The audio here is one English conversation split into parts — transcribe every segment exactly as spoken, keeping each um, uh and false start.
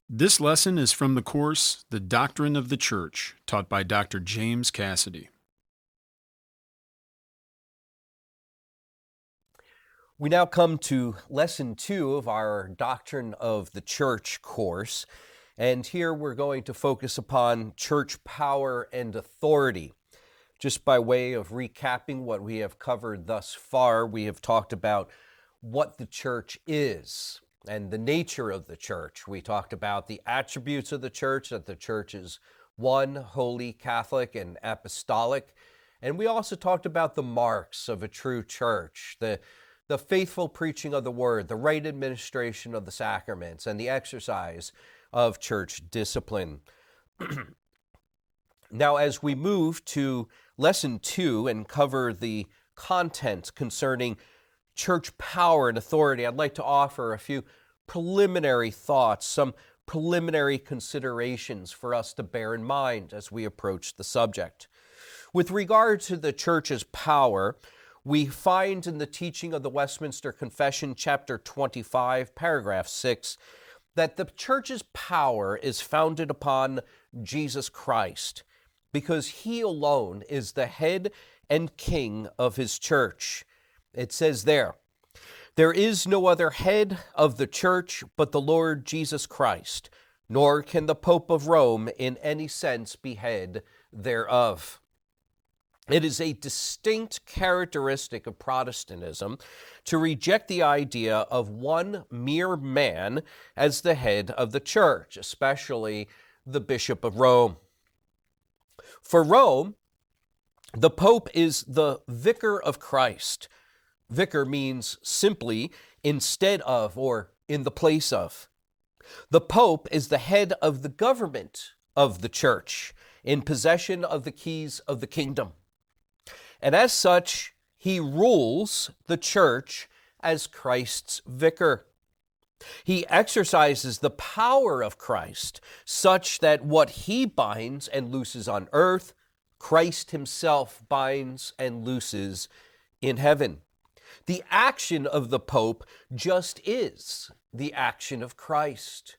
This lesson is from the course, The Doctrine of the Church, taught by Doctor James Cassidy. We now come to lesson two of our Doctrine of the Church course, and here we're going to focus upon church power and authority. Just by way of recapping what we have covered thus far, we have talked about what the church is and the nature of the church. We talked about the attributes of the church, that the church is one, holy, Catholic, and apostolic. And we also talked about the marks of a true church, the, the faithful preaching of the word, the right administration of the sacraments, and the exercise of church discipline. Now, as we move to lesson two and cover the content concerning church power and authority, I'd like to offer a few preliminary thoughts, some preliminary considerations for us to bear in mind as we approach the subject. With regard to the church's power, we find in the teaching of the Westminster Confession, chapter twenty-five, paragraph six, that the church's power is founded upon Jesus Christ, because he alone is the head and king of his church. It says there, "There is no other head of the church but the Lord Jesus Christ, nor can the Pope of Rome in any sense be head thereof." It is a distinct characteristic of Protestantism to reject the idea of one mere man as the head of the church, especially the Bishop of Rome. For Rome, the Pope is the vicar of Christ. Vicar means simply instead of or in the place of. The Pope is the head of the government of the church, in possession of the keys of the kingdom. And as such, he rules the church as Christ's vicar. He exercises the power of Christ such that what he binds and looses on earth, Christ himself binds and looses in heaven. The action of the Pope just is the action of Christ.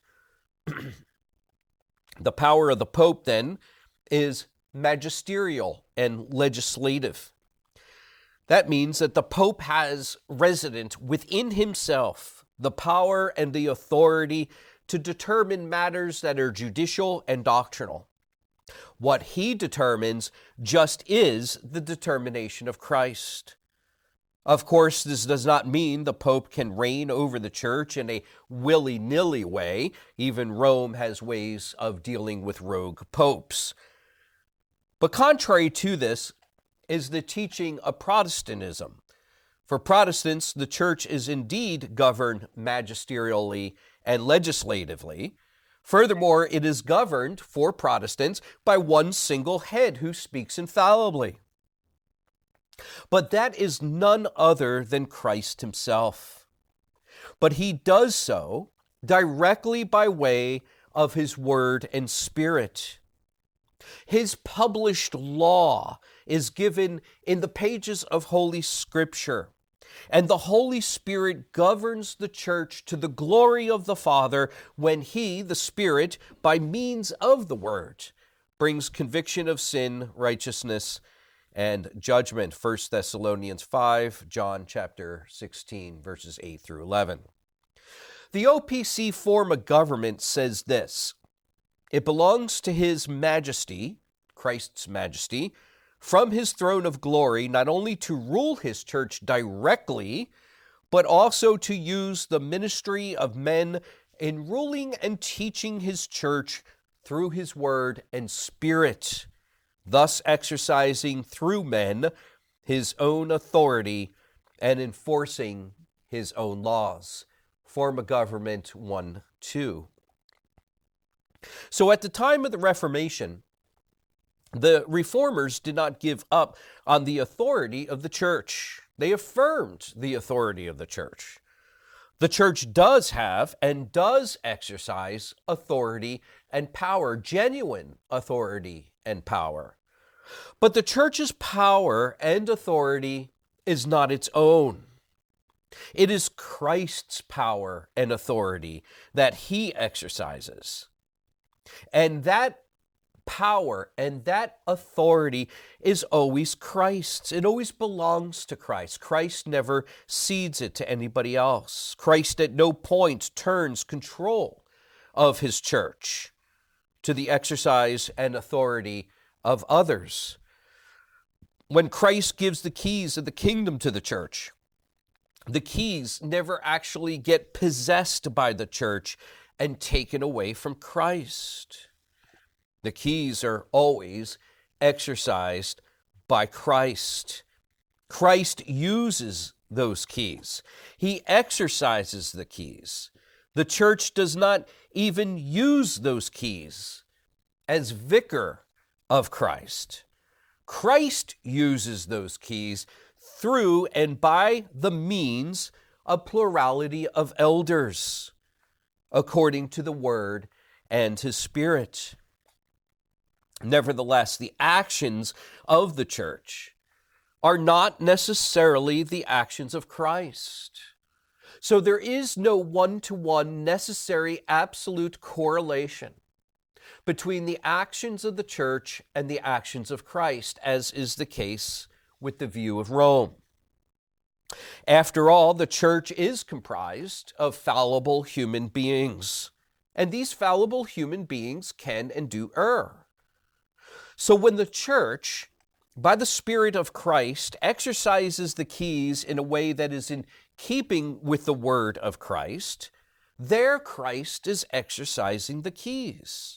The power of the Pope, then, is magisterial and legislative. That means that the Pope has resident within himself the power and the authority to determine matters that are judicial and doctrinal. What he determines just is the determination of Christ. Of course, this does not mean the Pope can reign over the church in a willy-nilly way. Even Rome has ways of dealing with rogue popes. But contrary to this is the teaching of Protestantism. For Protestants, the church is indeed governed magisterially and legislatively. Furthermore, it is governed, for Protestants, by one single head who speaks infallibly. But that is none other than Christ himself. But he does so directly by way of his word and spirit. His published law is given in the pages of Holy Scripture, and the Holy Spirit governs the church to the glory of the Father when he, the Spirit, by means of the Word, brings conviction of sin, righteousness, and judgment. First Thessalonians five, John chapter sixteen, verses eight through eleven. The O P C form of government says this: "It belongs to His Majesty, Christ's Majesty, from His throne of glory, not only to rule His church directly, but also to use the ministry of men in ruling and teaching His church through His word and spirit, thus exercising through men His own authority and enforcing His own laws." Form of Government one two. So at the time of the Reformation, the Reformers did not give up on the authority of the church. They affirmed the authority of the church. The church does have and does exercise authority and power, genuine authority and power. But the church's power and authority is not its own. It is Christ's power and authority that he exercises. And that power and that authority is always Christ's. It always belongs to Christ. Christ never cedes it to anybody else. Christ at no point turns control of his church to the exercise and authority of others. When Christ gives the keys of the kingdom to the church, the keys never actually get possessed by the church and taken away from Christ. The keys are always exercised by Christ. Christ uses those keys. He exercises the keys. The church does not even use those keys as vicar of Christ. Christ uses those keys through and by the means of plurality of elders, according to the Word and His Spirit. Nevertheless, the actions of the church are not necessarily the actions of Christ. So there is no one-to-one necessary absolute correlation between the actions of the church and the actions of Christ, as is the case with the view of Rome. After all, the church is comprised of fallible human beings, and these fallible human beings can and do err. So when the church, by the Spirit of Christ, exercises the keys in a way that is in keeping with the word of Christ, there Christ is exercising the keys.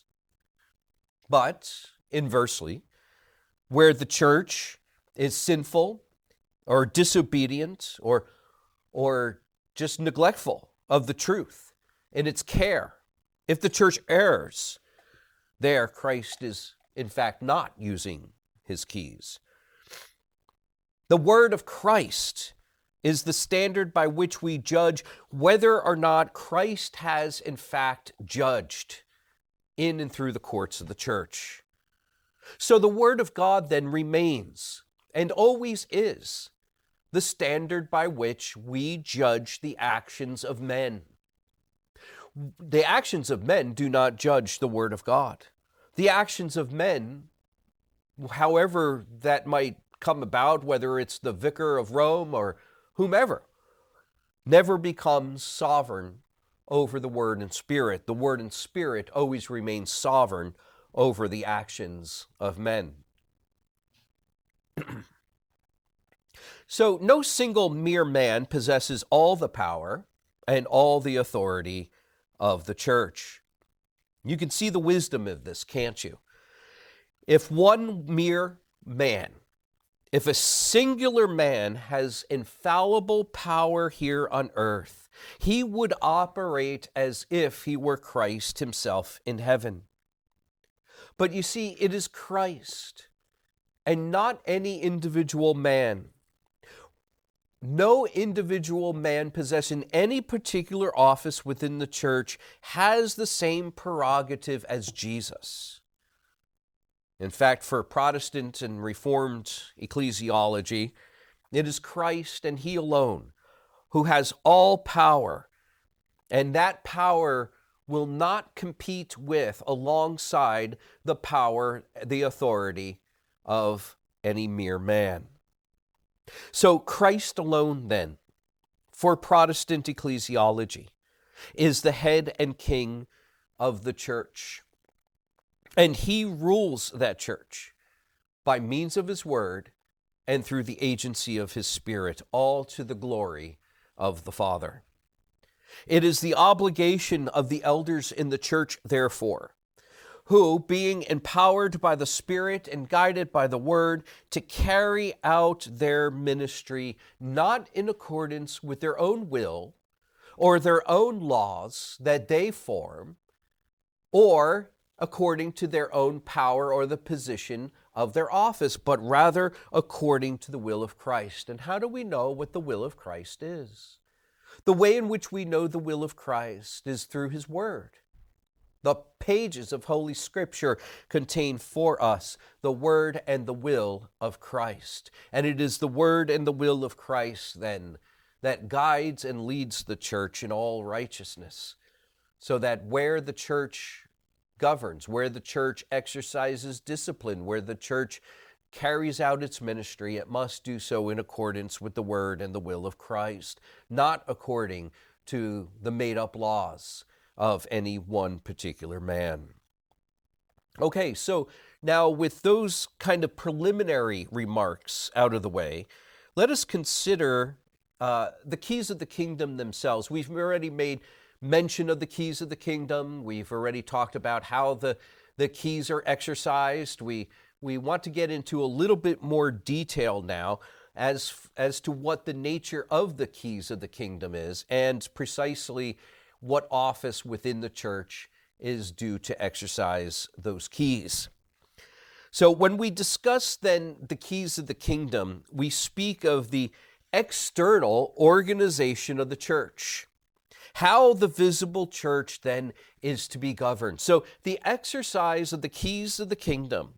But, inversely, where the church is sinful or disobedient or, or just neglectful of the truth in its care, if the church errs, there Christ is in fact not using his keys. The word of Christ is the standard by which we judge whether or not Christ has in fact judged in and through the courts of the church. So the word of God then remains and always is the standard by which we judge the actions of men. The actions of men do not judge the word of God. The actions of men, however that might come about, whether it's the vicar of Rome or whomever, never becomes sovereign over the word and spirit. The word and spirit always remains sovereign over the actions of men. So no single mere man possesses all the power and all the authority of the church. You can see the wisdom of this, can't you? If one mere man, if a singular man has infallible power here on earth, he would operate as if he were Christ himself in heaven. But you see, it is Christ and not any individual man. No individual man possessing any particular office within the church has the same prerogative as Jesus. In fact, for Protestant and Reformed ecclesiology, it is Christ and He alone who has all power, and that power will not compete with, alongside, the power, the authority of any mere man. So Christ alone, then, for Protestant ecclesiology, is the head and king of the church. And He rules that church by means of His word and through the agency of His Spirit, all to the glory of the Father. It is the obligation of the elders in the church, therefore, who, being empowered by the Spirit and guided by the Word, to carry out their ministry not in accordance with their own will or their own laws that they form, or according to their own power or the position of their office, but rather according to the will of Christ. And how do we know what the will of Christ is? The way in which we know the will of Christ is through His Word. The pages of Holy Scripture contain for us the word and the will of Christ. And it is the word and the will of Christ, then, that guides and leads the church in all righteousness, so that where the church governs, where the church exercises discipline, where the church carries out its ministry, it must do so in accordance with the word and the will of Christ, not according to the made-up laws of any one particular man. Okay, so now with those kind of preliminary remarks out of the way, let us consider uh, the keys of the kingdom themselves. We've already made mention of the keys of the kingdom. We've already talked about how the, the keys are exercised. We we want to get into a little bit more detail now as, as to what the nature of the keys of the kingdom is and precisely what office within the church is due to exercise those keys. So when we discuss then the keys of the kingdom, we speak of the external organization of the church, how the visible church then is to be governed. So the exercise of the keys of the kingdom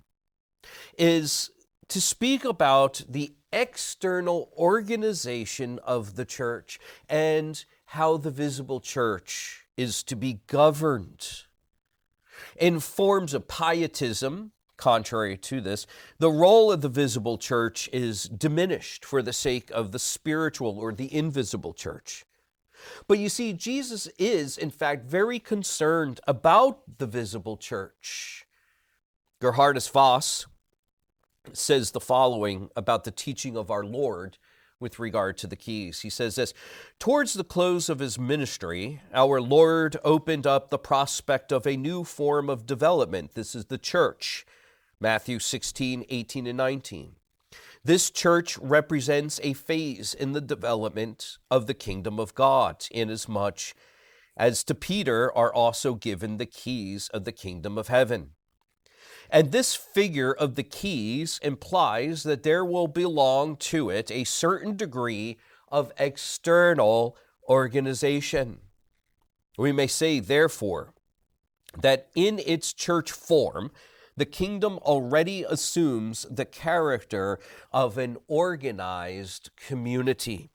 is to speak about the external organization of the church and how the visible church is to be governed. In forms of pietism, contrary to this, the role of the visible church is diminished for the sake of the spiritual or the invisible church. But you see, Jesus is, in fact, very concerned about the visible church. Gerhardus Voss says the following about the teaching of our Lord with regard to the keys. He says this: towards the close of his ministry, our Lord opened up the prospect of a new form of development. This is the church. Matthew sixteen, eighteen, and nineteen. This church represents a phase in the development of the kingdom of God, inasmuch as to Peter are also given the keys of the kingdom of heaven. And this figure of the keys implies that there will belong to it a certain degree of external organization. We may say, therefore, that in its church form, the kingdom already assumes the character of an organized community.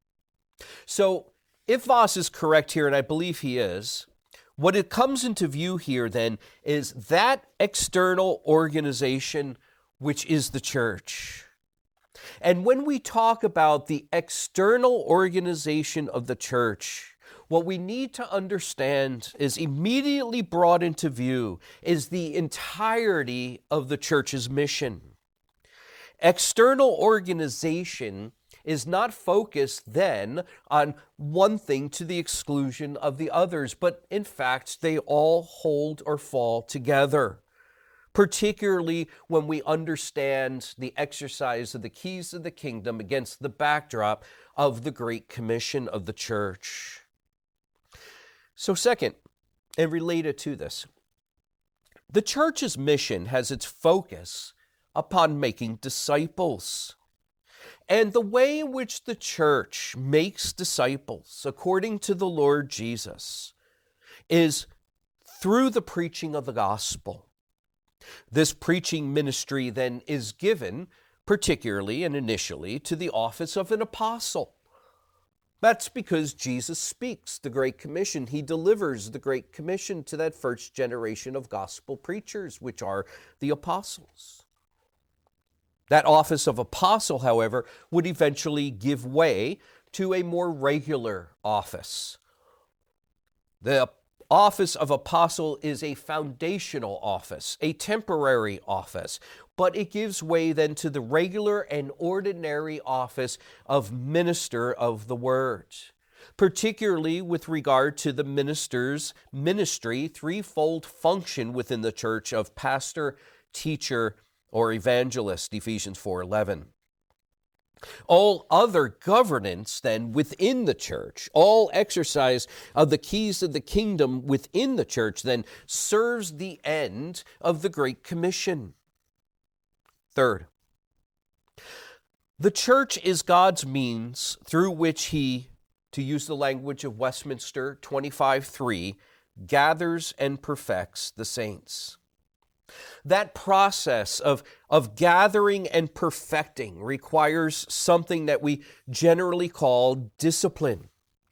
So, if Voss is correct here, and I believe he is, what it comes into view here then is that external organization which is the church. And when we talk about the external organization of the church, what we need to understand is immediately brought into view is the entirety of the church's mission. External organization is not focused then on one thing to the exclusion of the others, but in fact, they all hold or fall together, particularly when we understand the exercise of the keys of the kingdom against the backdrop of the Great Commission of the church. So second, and related to this, the church's mission has its focus upon making disciples. And the way in which the church makes disciples, according to the Lord Jesus, is through the preaching of the gospel. This preaching ministry then is given, particularly and initially, to the office of an apostle. That's because Jesus speaks the Great Commission. He delivers the Great Commission to that first generation of gospel preachers, which are the apostles. That office of apostle, however, would eventually give way to a more regular office. The office of apostle is a foundational office, a temporary office, but it gives way then to the regular and ordinary office of minister of the word, particularly with regard to the minister's ministry, threefold function within the church of pastor, teacher, or evangelist, Ephesians four eleven. All other governance then within the church, all exercise of the keys of the kingdom within the church then serves the end of the Great Commission. Third, the church is God's means through which he, to use the language of Westminster twenty-five three, gathers and perfects the saints. That process of, of gathering and perfecting requires something that we generally call discipline.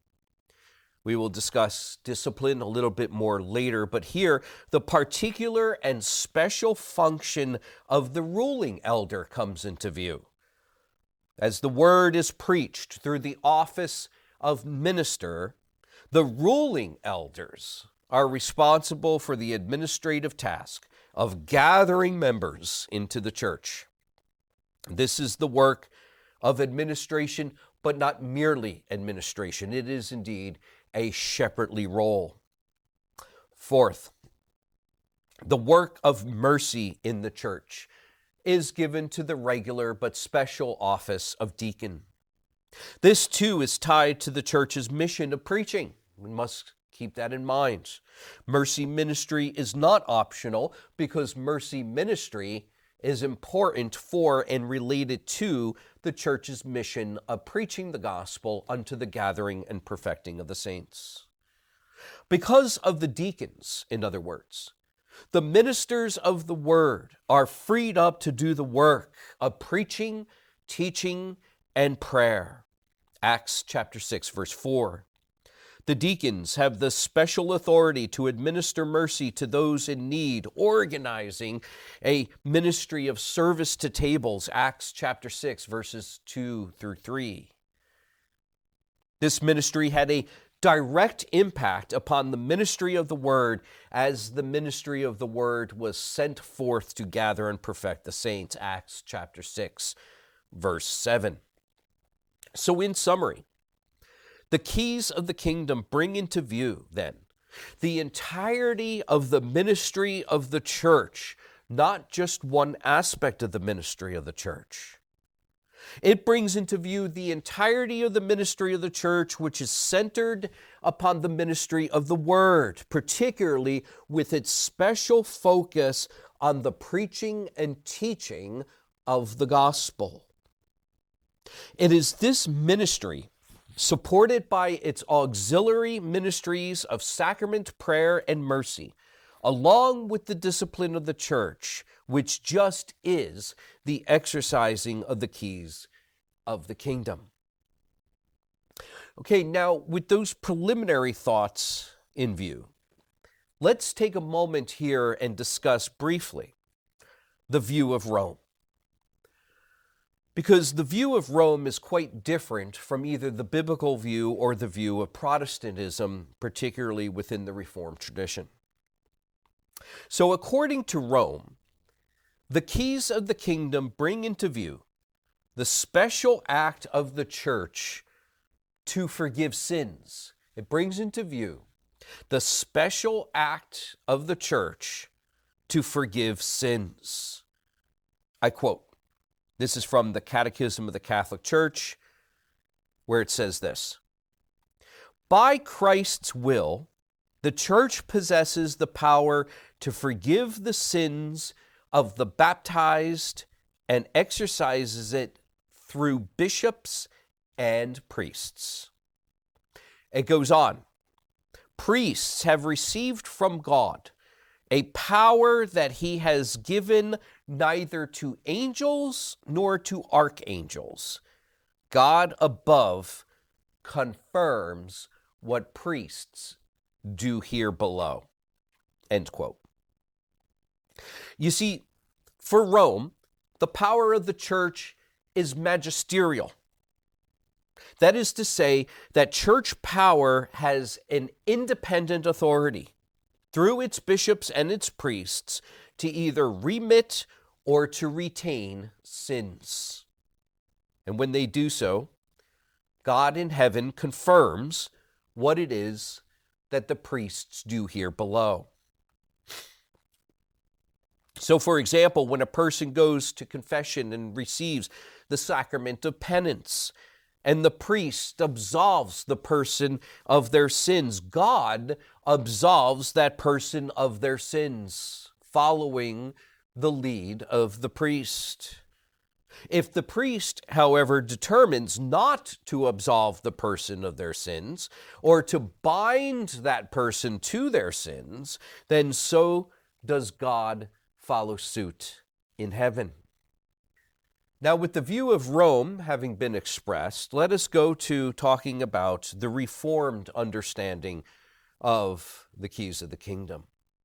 We will discuss discipline a little bit more later, but here the particular and special function of the ruling elder comes into view. As the word is preached through the office of minister, the ruling elders are responsible for the administrative task of gathering members into the church. This is the work of administration, but not merely administration. It is indeed a shepherdly role. Fourth, the work of mercy in the church is given to the regular but special office of deacon. This too is tied to the church's mission of preaching. We must keep that in mind. Mercy ministry is not optional because mercy ministry is important for and related to the church's mission of preaching the gospel unto the gathering and perfecting of the saints. Because of the deacons, in other words, the ministers of the word are freed up to do the work of preaching, teaching, and prayer. Acts chapter six, verse four. The deacons have the special authority to administer mercy to those in need, organizing a ministry of service to tables, Acts chapter six, verses two through three. This ministry had a direct impact upon the ministry of the word as the ministry of the word was sent forth to gather and perfect the saints, Acts chapter six, verse seven. So in summary, the keys of the kingdom bring into view, then, the entirety of the ministry of the church, not just one aspect of the ministry of the church. It brings into view the entirety of the ministry of the church, which is centered upon the ministry of the word, particularly with its special focus on the preaching and teaching of the gospel. It is this ministry, supported by its auxiliary ministries of sacrament, prayer, and mercy, along with the discipline of the church, which just is the exercising of the keys of the kingdom. Okay, now with those preliminary thoughts in view, let's take a moment here and discuss briefly the view of Rome. Because the view of Rome is quite different from either the biblical view or the view of Protestantism, particularly within the Reformed tradition. So according to Rome, the keys of the kingdom bring into view the special act of the church to forgive sins. It brings into view the special act of the church to forgive sins. I quote, this is from the Catechism of the Catholic Church, where it says this: by Christ's will, the church possesses the power to forgive the sins of the baptized and exercises it through bishops and priests. It goes on. Priests have received from God a power that he has given neither to angels nor to archangels. God above confirms what priests do here below. End quote. You see, for Rome, the power of the church is magisterial. That is to say that church power has an independent authority through its bishops and its priests to either remit or to retain sins. And when they do so, God in heaven confirms what it is that the priests do here below. So, for example, when a person goes to confession and receives the sacrament of penance, and the priest absolves the person of their sins, God absolves that person of their sins, following the lead of the priest. If the priest, however, determines not to absolve the person of their sins, or to bind that person to their sins, then so does God follow suit in heaven. Now, with the view of Rome having been expressed, let us go to talking about the Reformed understanding of the keys of the kingdom.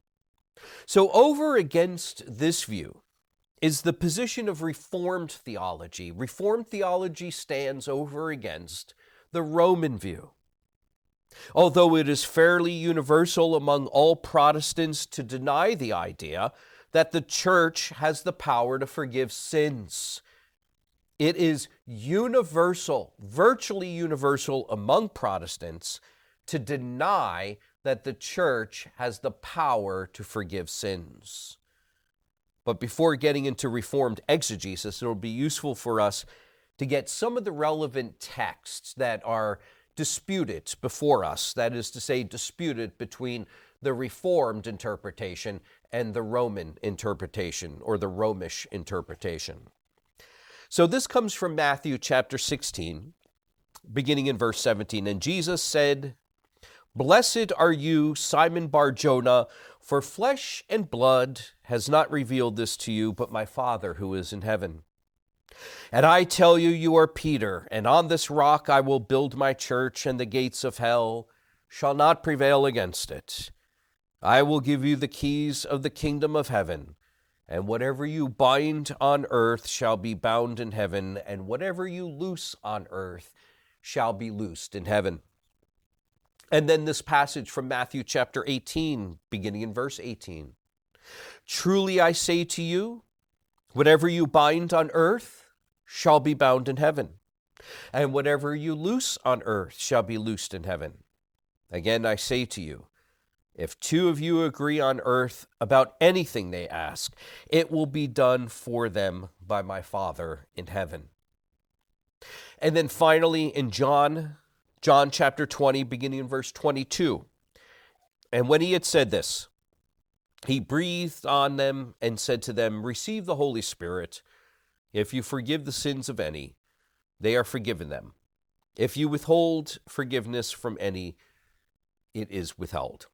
So over against this view is the position of Reformed theology. Reformed theology stands over against the Roman view. Although it is fairly universal among all Protestants to deny the idea that the church has the power to forgive sins, it is universal, virtually universal among Protestants to deny that the church has the power to forgive sins. But before getting into Reformed exegesis, it will be useful for us to get some of the relevant texts that are disputed before us, that is to say, disputed between the Reformed interpretation and the Roman interpretation, or the Romish interpretation. So this comes from Matthew chapter sixteen, beginning in verse seventeen. And Jesus said, "Blessed are you, Simon Bar-Jonah, for flesh and blood has not revealed this to you, but my Father who is in heaven. And I tell you, you are Peter, and on this rock I will build my church, and the gates of hell shall not prevail against it. I will give you the keys of the kingdom of heaven, and whatever you bind on earth shall be bound in heaven, and whatever you loose on earth shall be loosed in heaven." And then this passage from Matthew chapter eighteen, beginning in verse eighteen. "Truly I say to you, whatever you bind on earth shall be bound in heaven, and whatever you loose on earth shall be loosed in heaven. Again I say to you, if two of you agree on earth about anything they ask, it will be done for them by my Father in heaven." And then finally in John, John chapter twenty, beginning in verse twenty-two. "And when he had said this, he breathed on them and said to them, Receive the Holy Spirit. If you forgive the sins of any, they are forgiven them. If you withhold forgiveness from any, it is withheld."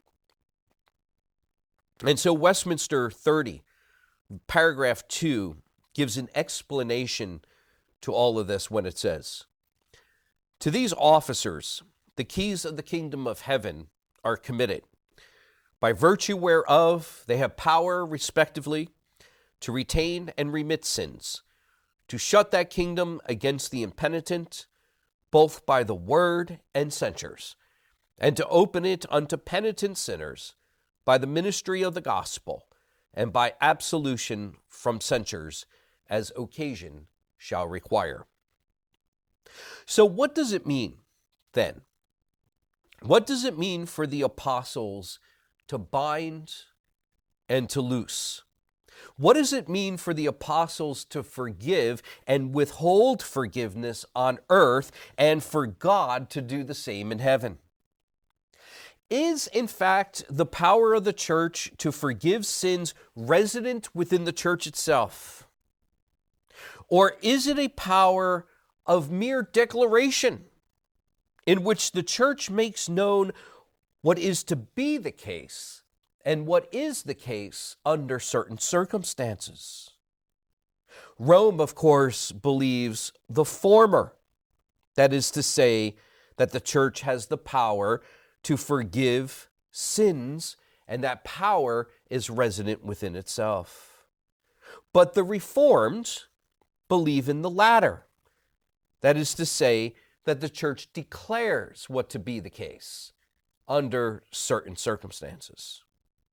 And so Westminster thirty, paragraph two, gives an explanation to all of this when it says, "To these officers, the keys of the kingdom of heaven are committed, by virtue whereof they have power, respectively, to retain and remit sins, to shut that kingdom against the impenitent, both by the word and censures, and to open it unto penitent sinners by the ministry of the gospel, and by absolution from censures, as occasion shall require." So what does it mean then? What does it mean for the apostles to bind and to loose? What does it mean for the apostles to forgive and withhold forgiveness on earth, and for God to do the same in heaven? Is, in fact, the power of the church to forgive sins resident within the church itself? Or is it a power of mere declaration, in which the church makes known what is to be the case and what is the case under certain circumstances? Rome, of course, believes the former. That is to say, that the church has the power to forgive sins, and that power is resident within itself. But the Reformed believe in the latter. That is to say, that the church declares what to be the case under certain circumstances.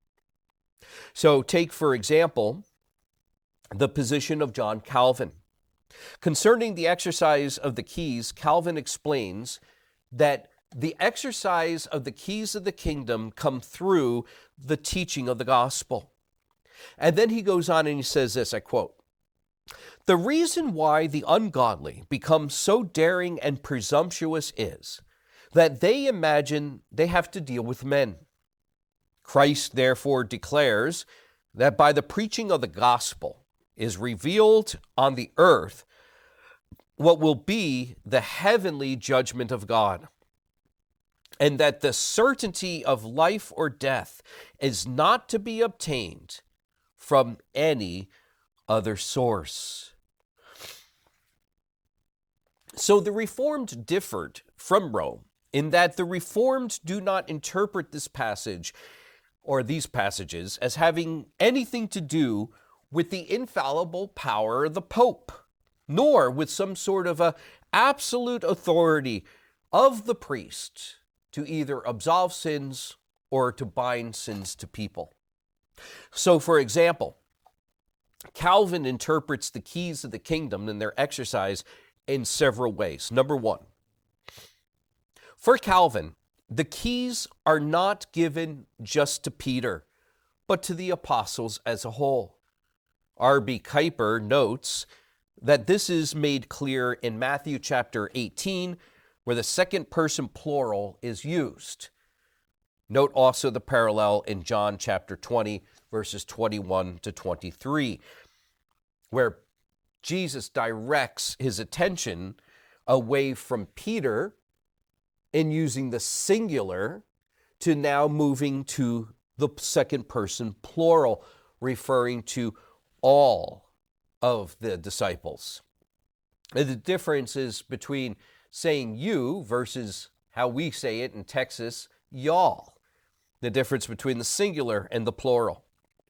So take, for example, the position of John Calvin. Concerning the exercise of the keys, Calvin explains that the exercise of the keys of the kingdom come through the teaching of the gospel. And then he goes on and he says this, I quote, "The reason why the ungodly become so daring and presumptuous is that they imagine they have to deal with men. Christ therefore declares that by the preaching of the gospel is revealed on the earth what will be the heavenly judgment of God, and that the certainty of life or death is not to be obtained from any other source. So the Reformed differed from Rome in that the Reformed do not interpret this passage or these passages as having anything to do with the infallible power of the Pope, nor with some sort of a absolute authority of the priest to either absolve sins or to bind sins to people. So, for example, Calvin interprets the keys of the kingdom and their exercise in several ways. Number one, for Calvin, the keys are not given just to Peter, but to the apostles as a whole. R B Kuyper notes that this is made clear in Matthew chapter eighteen, where the second person plural is used. Note also the parallel in John chapter twenty, verses twenty-one to twenty-three, where Jesus directs his attention away from Peter in using the singular to now moving to the second person plural, referring to all of the disciples. And the difference is between saying you versus how we say it in Texas, y'all. The difference between the singular and the plural.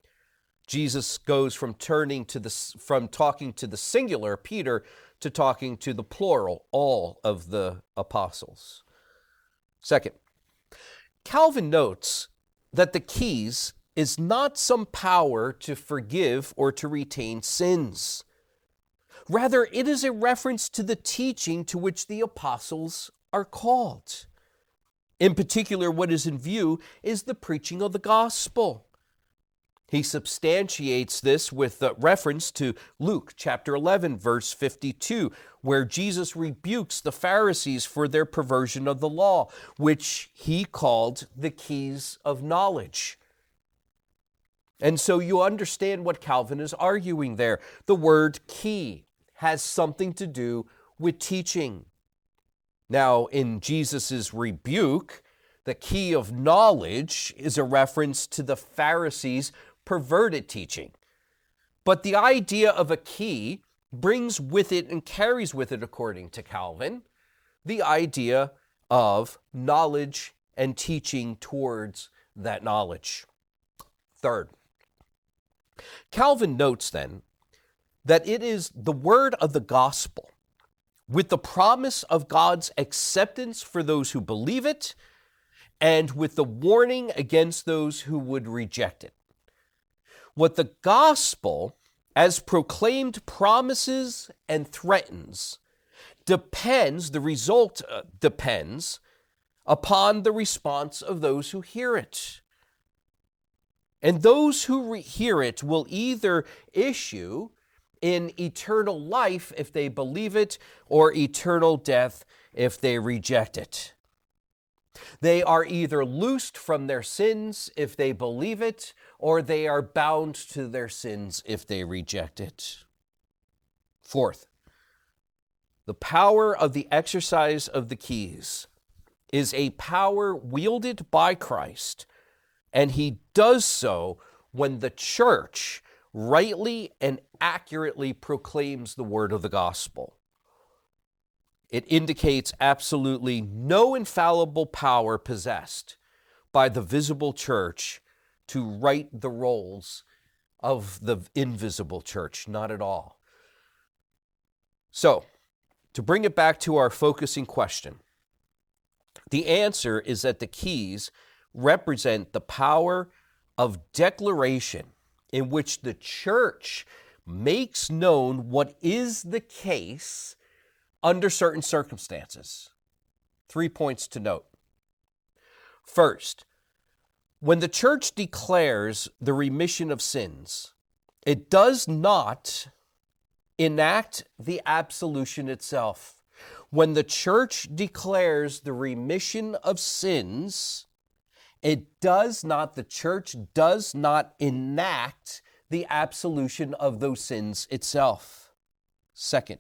Jesus goes from turning to the from talking to the singular, Peter, to talking to the plural, all of the apostles. Second, Calvin notes that the keys is not some power to forgive or to retain sins. Rather, it is a reference to the teaching to which the apostles are called. In particular, what is in view is the preaching of the gospel. He substantiates this with a reference to Luke chapter eleven, verse fifty-two, where Jesus rebukes the Pharisees for their perversion of the law, which he called the keys of knowledge. And so you understand what Calvin is arguing there. The word key has something to do with teaching. Now, in Jesus' rebuke, the key of knowledge is a reference to the Pharisees' perverted teaching. But the idea of a key brings with it and carries with it, according to Calvin, the idea of knowledge and teaching towards that knowledge. Third, Calvin notes then that it is the word of the gospel with the promise of God's acceptance for those who believe it and with the warning against those who would reject it. What the gospel, as proclaimed, promises and threatens depends, the result uh, depends upon the response of those who hear it. And those who re- hear it will either issue in eternal life if they believe it, or eternal death if they reject it. They are either loosed from their sins if they believe it, or they are bound to their sins if they reject it. Fourth, the power of the exercise of the keys is a power wielded by Christ, and he does so when the church rightly and accurately proclaims the word of the gospel. It indicates absolutely no infallible power possessed by the visible church to right the roles of the invisible church, not at all. So, to bring it back to our focusing question, the answer is that the keys represent the power of declaration in which the church makes known what is the case under certain circumstances. Three points to note. First, when the church declares the remission of sins, it does not enact the absolution itself. When the church declares the remission of sins, it does not, the church does not enact the absolution of those sins itself. Second,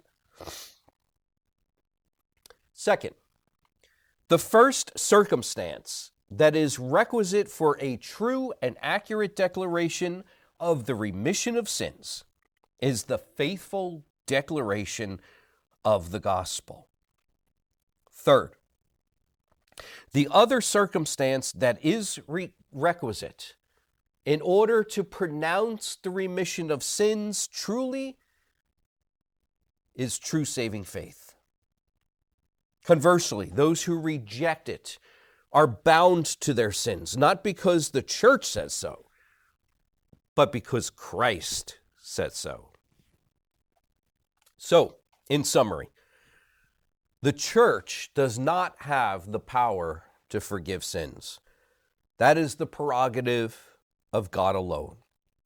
Second, the first circumstance that is requisite for a true and accurate declaration of the remission of sins is the faithful declaration of the gospel. Third, the other circumstance that is re- requisite in order to pronounce the remission of sins truly is true saving faith. Conversely, those who reject it are bound to their sins, not because the church says so, but because Christ said so. So, in summary, the church does not have the power to forgive sins. That is the prerogative of God alone.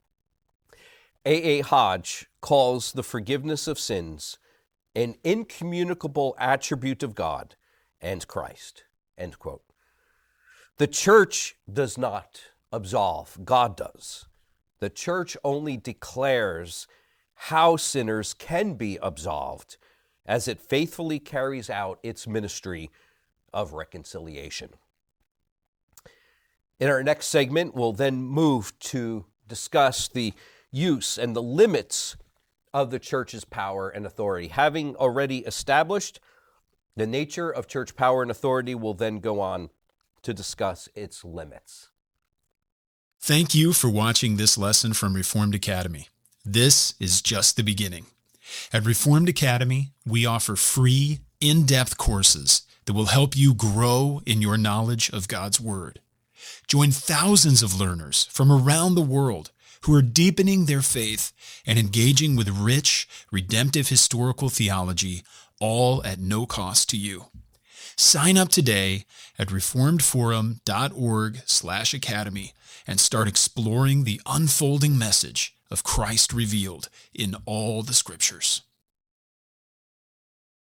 A A. Hodge calls the forgiveness of sins an incommunicable attribute of God and Christ. End quote. The church does not absolve, God does. The church only declares how sinners can be absolved as it faithfully carries out its ministry of reconciliation. In our next segment, we'll then move to discuss the use and the limits of the church's power and authority. Having already established the nature of church power and authority, we'll then go on to discuss its limits. Thank you for watching this lesson from Reformed Academy. This is just the beginning. At Reformed Academy, we offer free, in-depth courses that will help you grow in your knowledge of God's Word. Join thousands of learners from around the world who are deepening their faith and engaging with rich, redemptive historical theology, all at no cost to you. Sign up today at reformedforum.org slash academy and start exploring the unfolding message of Christ revealed in all the Scriptures.